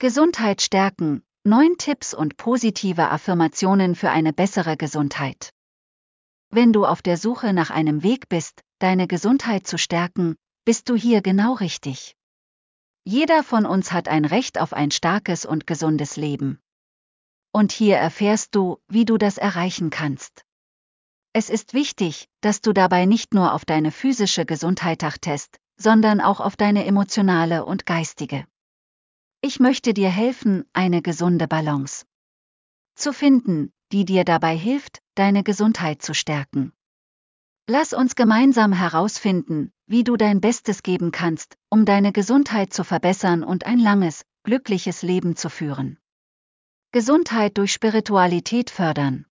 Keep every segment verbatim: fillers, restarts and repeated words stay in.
Gesundheit stärken, neun Tipps und positive Affirmationen für eine bessere Gesundheit. Wenn du auf der Suche nach einem Weg bist, deine Gesundheit zu stärken, bist du hier genau richtig. Jeder von uns hat ein Recht auf ein starkes und gesundes Leben. Und hier erfährst du, wie du das erreichen kannst. Es ist wichtig, dass du dabei nicht nur auf deine physische Gesundheit achtest, sondern auch auf deine emotionale und geistige. Ich möchte dir helfen, eine gesunde Balance zu finden, die dir dabei hilft, deine Gesundheit zu stärken. Lass uns gemeinsam herausfinden, wie du dein Bestes geben kannst, um deine Gesundheit zu verbessern und ein langes, glückliches Leben zu führen. Gesundheit durch Spiritualität fördern.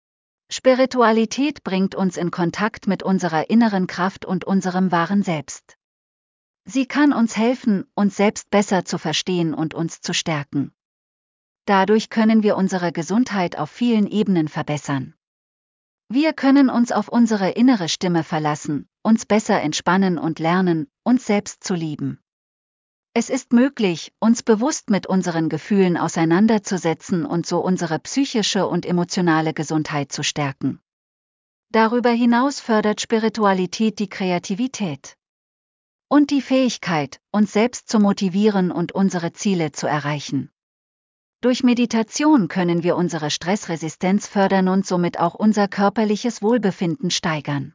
Spiritualität bringt uns in Kontakt mit unserer inneren Kraft und unserem wahren Selbst. Sie kann uns helfen, uns selbst besser zu verstehen und uns zu stärken. Dadurch können wir unsere Gesundheit auf vielen Ebenen verbessern. Wir können uns auf unsere innere Stimme verlassen, uns besser entspannen und lernen, uns selbst zu lieben. Es ist möglich, uns bewusst mit unseren Gefühlen auseinanderzusetzen und so unsere psychische und emotionale Gesundheit zu stärken. Darüber hinaus fördert Spiritualität die Kreativität und die Fähigkeit, uns selbst zu motivieren und unsere Ziele zu erreichen. Durch Meditation können wir unsere Stressresistenz fördern und somit auch unser körperliches Wohlbefinden steigern.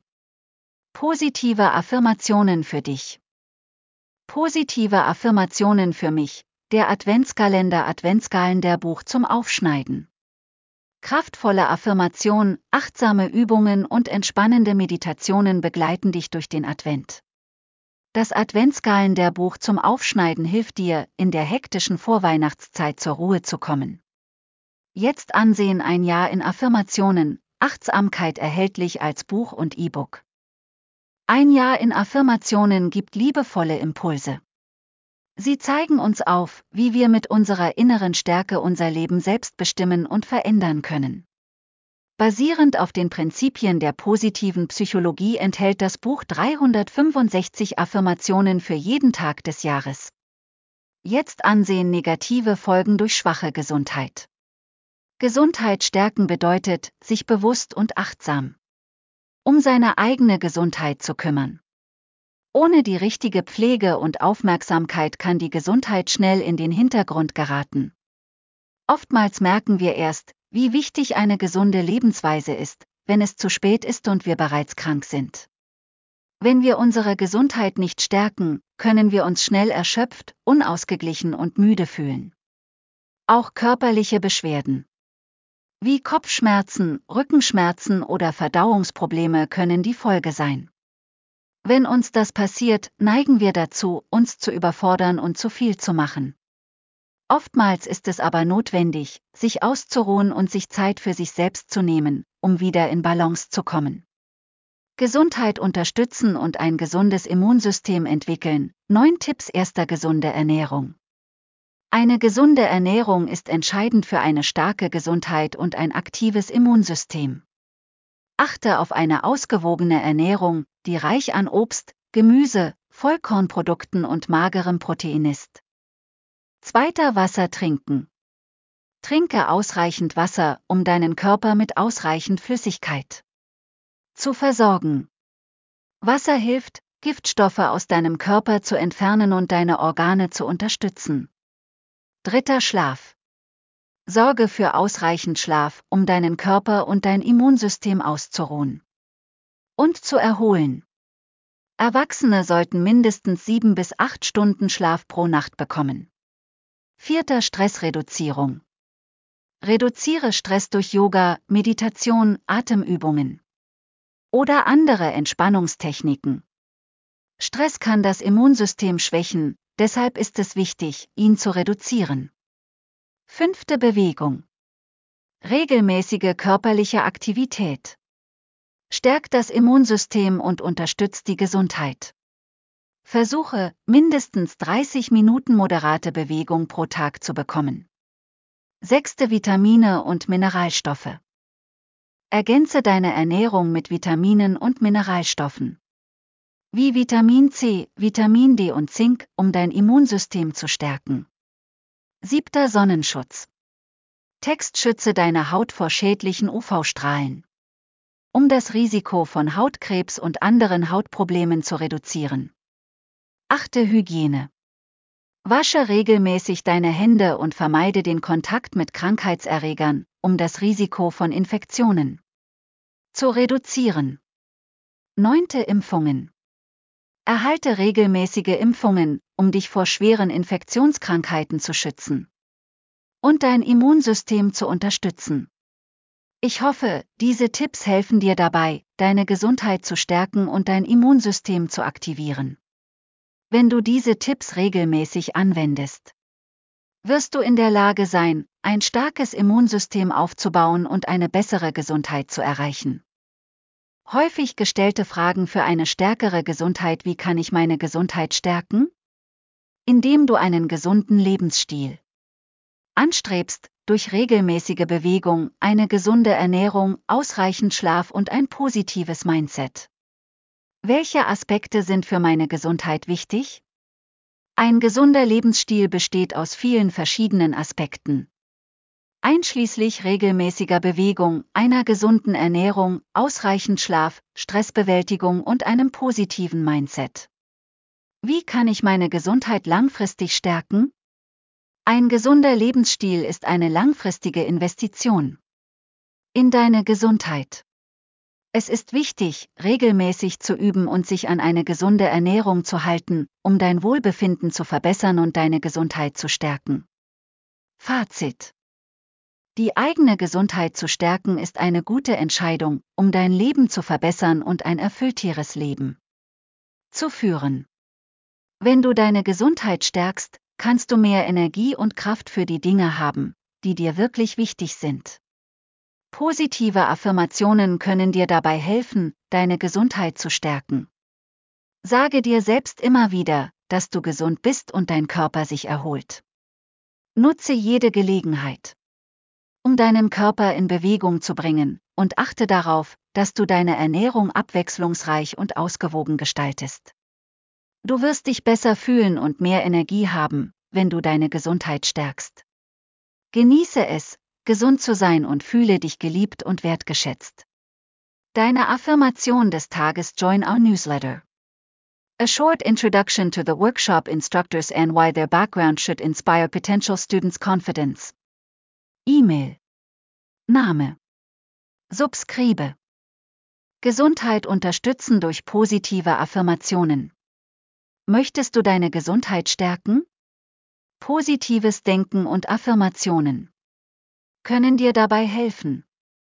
Positive Affirmationen für dich. Positive Affirmationen für mich, der Adventskalender Adventskalender-Buch zum Aufschneiden. Kraftvolle Affirmation, achtsame Übungen und entspannende Meditationen begleiten dich durch den Advent. Das Adventskalender-Buch zum Aufschneiden hilft dir, in der hektischen Vorweihnachtszeit zur Ruhe zu kommen. Jetzt ansehen: Ein Jahr in Affirmationen, Achtsamkeit erhältlich als Buch und E-Book. Ein Jahr in Affirmationen gibt liebevolle Impulse. Sie zeigen uns auf, wie wir mit unserer inneren Stärke unser Leben selbst bestimmen und verändern können. Basierend auf den Prinzipien der positiven Psychologie enthält das Buch dreihundertfünfundsechzig Affirmationen für jeden Tag des Jahres. Jetzt ansehen: Negative Folgen durch schwache Gesundheit. Gesundheit stärken bedeutet, sich bewusst und achtsam um seine eigene Gesundheit zu kümmern. Ohne die richtige Pflege und Aufmerksamkeit kann die Gesundheit schnell in den Hintergrund geraten. Oftmals merken wir erst, wie wichtig eine gesunde Lebensweise ist, wenn es zu spät ist und wir bereits krank sind. Wenn wir unsere Gesundheit nicht stärken, können wir uns schnell erschöpft, unausgeglichen und müde fühlen. Auch körperliche Beschwerden wie Kopfschmerzen, Rückenschmerzen oder Verdauungsprobleme können die Folge sein. Wenn uns das passiert, neigen wir dazu, uns zu überfordern und zu viel zu machen. Oftmals ist es aber notwendig, sich auszuruhen und sich Zeit für sich selbst zu nehmen, um wieder in Balance zu kommen. Gesundheit unterstützen und ein gesundes Immunsystem entwickeln. Neun Tipps erster gesunde Ernährung. Eine gesunde Ernährung ist entscheidend für eine starke Gesundheit und ein aktives Immunsystem. Achte auf eine ausgewogene Ernährung, die reich an Obst, Gemüse, Vollkornprodukten und magerem Protein ist. Zweiter: Wasser trinken. Trinke ausreichend Wasser, um deinen Körper mit ausreichend Flüssigkeit zu versorgen. Wasser hilft, Giftstoffe aus deinem Körper zu entfernen und deine Organe zu unterstützen. Dritter: Schlaf. Sorge für ausreichend Schlaf, um deinen Körper und dein Immunsystem auszuruhen und zu erholen. Erwachsene sollten mindestens sieben bis acht Stunden Schlaf pro Nacht bekommen. Vierter: Stressreduzierung. Reduziere Stress durch Yoga, Meditation, Atemübungen oder andere Entspannungstechniken. Stress kann das Immunsystem schwächen, deshalb ist es wichtig, ihn zu reduzieren. Fünfte: Bewegung. Regelmäßige körperliche Aktivität stärkt das Immunsystem und unterstützt die Gesundheit. Versuche, mindestens dreißig Minuten moderate Bewegung pro Tag zu bekommen. Sechste: Vitamine und Mineralstoffe. Ergänze deine Ernährung mit Vitaminen und Mineralstoffen wie Vitamin C, Vitamin D und Zink, um dein Immunsystem zu stärken. Siebter Sonnenschutz. Text: schütze deine Haut vor schädlichen U V-Strahlen. Um das Risiko von Hautkrebs und anderen Hautproblemen zu reduzieren. Achte Hygiene. Wasche regelmäßig deine Hände und vermeide den Kontakt mit Krankheitserregern, um das Risiko von Infektionen zu reduzieren. Neunte Impfungen. Erhalte regelmäßige Impfungen, um dich vor schweren Infektionskrankheiten zu schützen und dein Immunsystem zu unterstützen. Ich hoffe, diese Tipps helfen dir dabei, deine Gesundheit zu stärken und dein Immunsystem zu aktivieren. Wenn du diese Tipps regelmäßig anwendest, wirst du in der Lage sein, ein starkes Immunsystem aufzubauen und eine bessere Gesundheit zu erreichen. Häufig gestellte Fragen für eine stärkere Gesundheit: Wie kann ich meine Gesundheit stärken? Indem du einen gesunden Lebensstil anstrebst, durch regelmäßige Bewegung, eine gesunde Ernährung, ausreichend Schlaf und ein positives Mindset. Welche Aspekte sind für meine Gesundheit wichtig? Ein gesunder Lebensstil besteht aus vielen verschiedenen Aspekten, einschließlich regelmäßiger Bewegung, einer gesunden Ernährung, ausreichend Schlaf, Stressbewältigung und einem positiven Mindset. Wie kann ich meine Gesundheit langfristig stärken? Ein gesunder Lebensstil ist eine langfristige Investition in deine Gesundheit. Es ist wichtig, regelmäßig zu üben und sich an eine gesunde Ernährung zu halten, um dein Wohlbefinden zu verbessern und deine Gesundheit zu stärken. Fazit: Die eigene Gesundheit zu stärken ist eine gute Entscheidung, um dein Leben zu verbessern und ein erfüllteres Leben zu führen. Wenn du deine Gesundheit stärkst, kannst du mehr Energie und Kraft für die Dinge haben, die dir wirklich wichtig sind. Positive Affirmationen können dir dabei helfen, deine Gesundheit zu stärken. Sage dir selbst immer wieder, dass du gesund bist und dein Körper sich erholt. Nutze jede Gelegenheit, um deinen Körper in Bewegung zu bringen, und achte darauf, dass du deine Ernährung abwechslungsreich und ausgewogen gestaltest. Du wirst dich besser fühlen und mehr Energie haben, wenn du deine Gesundheit stärkst. Genieße es, gesund zu sein und fühle dich geliebt und wertgeschätzt. Deine Affirmation des Tages: Join our newsletter. A short introduction to the workshop instructors and why their background should inspire potential students' confidence. E-Mail. Name. Subscribe. Gesundheit unterstützen durch positive Affirmationen. Möchtest du deine Gesundheit stärken? Positives Denken und Affirmationen können dir dabei helfen.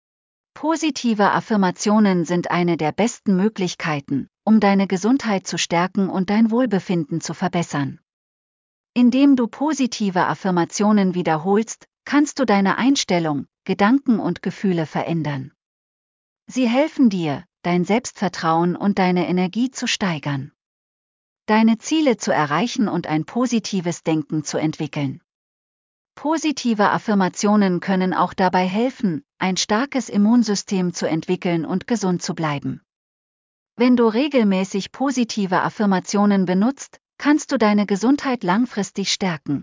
Positive Affirmationen sind eine der besten Möglichkeiten, um deine Gesundheit zu stärken und dein Wohlbefinden zu verbessern. Indem du positive Affirmationen wiederholst, kannst du deine Einstellung, Gedanken und Gefühle verändern. Sie helfen dir, dein Selbstvertrauen und deine Energie zu steigern, deine Ziele zu erreichen und ein positives Denken zu entwickeln. Positive Affirmationen können auch dabei helfen, ein starkes Immunsystem zu entwickeln und gesund zu bleiben. Wenn du regelmäßig positive Affirmationen benutzt, kannst du deine Gesundheit langfristig stärken.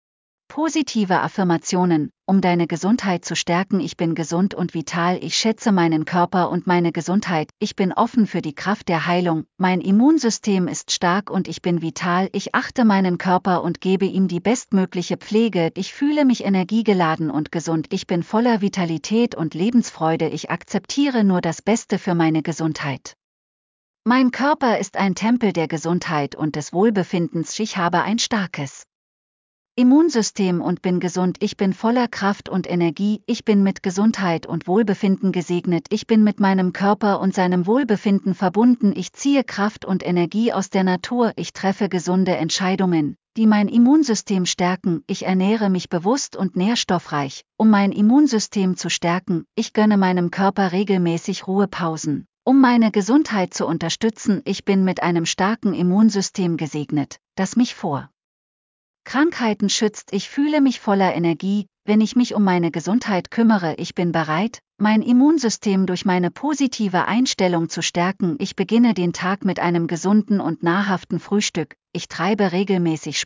Positive Affirmationen, um deine Gesundheit zu stärken: Ich bin gesund und vital, ich schätze meinen Körper und meine Gesundheit, ich bin offen für die Kraft der Heilung, mein Immunsystem ist stark und ich bin vital, ich achte meinen Körper und gebe ihm die bestmögliche Pflege, ich fühle mich energiegeladen und gesund, ich bin voller Vitalität und Lebensfreude, ich akzeptiere nur das Beste für meine Gesundheit. Mein Körper ist ein Tempel der Gesundheit und des Wohlbefindens, ich habe ein starkes Immunsystem und bin gesund, ich bin voller Kraft und Energie, ich bin mit Gesundheit und Wohlbefinden gesegnet, ich bin mit meinem Körper und seinem Wohlbefinden verbunden, ich ziehe Kraft und Energie aus der Natur, ich treffe gesunde Entscheidungen, die mein Immunsystem stärken, ich ernähre mich bewusst und nährstoffreich, um mein Immunsystem zu stärken, ich gönne meinem Körper regelmäßig Ruhepausen, um meine Gesundheit zu unterstützen, ich bin mit einem starken Immunsystem gesegnet, das mich vor Krankheiten schützt, ich fühle mich voller Energie, wenn ich mich um meine Gesundheit kümmere, ich bin bereit, mein Immunsystem durch meine positive Einstellung zu stärken, ich beginne den Tag mit einem gesunden und nahrhaften Frühstück, ich treibe regelmäßig Sport,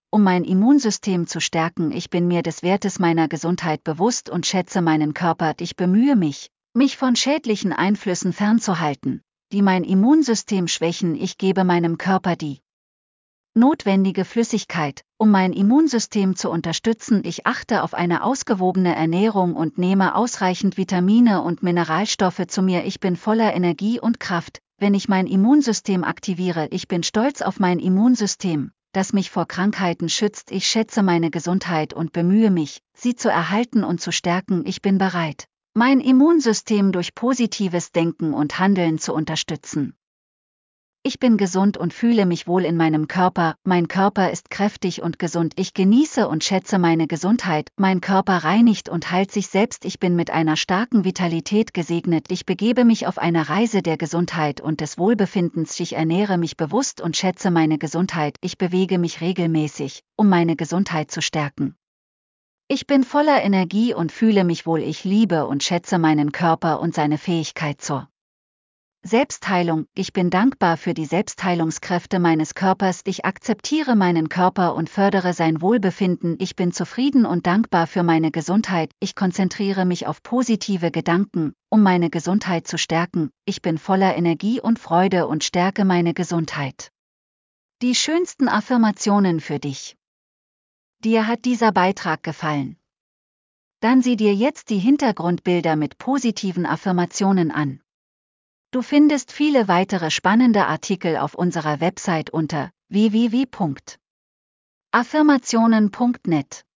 um mein Immunsystem zu stärken. Ich bin mir des Wertes meiner Gesundheit bewusst und schätze meinen Körper. Ich bemühe mich, mich von schädlichen Einflüssen fernzuhalten, die mein Immunsystem schwächen. Ich gebe meinem Körper die notwendige Flüssigkeit, um mein Immunsystem zu unterstützen. Ich achte auf eine ausgewogene Ernährung und nehme ausreichend Vitamine und Mineralstoffe zu mir. Ich bin voller Energie und Kraft, wenn ich mein Immunsystem aktiviere. Ich bin stolz auf mein Immunsystem, das mich vor Krankheiten schützt. Ich schätze meine Gesundheit und bemühe mich, sie zu erhalten und zu stärken. Ich bin bereit, mein Immunsystem durch positives Denken und Handeln zu unterstützen. Ich bin gesund und fühle mich wohl in meinem Körper. Mein Körper ist kräftig und gesund. Ich genieße und schätze meine Gesundheit. Mein Körper reinigt und heilt sich selbst. Ich bin mit einer starken Vitalität gesegnet. Ich begebe mich auf eine Reise der Gesundheit und des Wohlbefindens. Ich ernähre mich bewusst und schätze meine Gesundheit. Ich bewege mich regelmäßig, um meine Gesundheit zu stärken. Ich bin voller Energie und fühle mich wohl. Ich liebe und schätze meinen Körper und seine Fähigkeit zur Selbstheilung. Ich bin dankbar für die Selbstheilungskräfte meines Körpers. Ich akzeptiere meinen Körper und fördere sein Wohlbefinden. Ich bin zufrieden und dankbar für meine Gesundheit. Ich konzentriere mich auf positive Gedanken, um meine Gesundheit zu stärken. Ich bin voller Energie und Freude und stärke meine Gesundheit. Die schönsten Affirmationen für dich. Dir hat dieser Beitrag gefallen? Dann sieh dir jetzt die Hintergrundbilder mit positiven Affirmationen an. Du findest viele weitere spannende Artikel auf unserer Website unter w w w punkt affirmationen punkt net.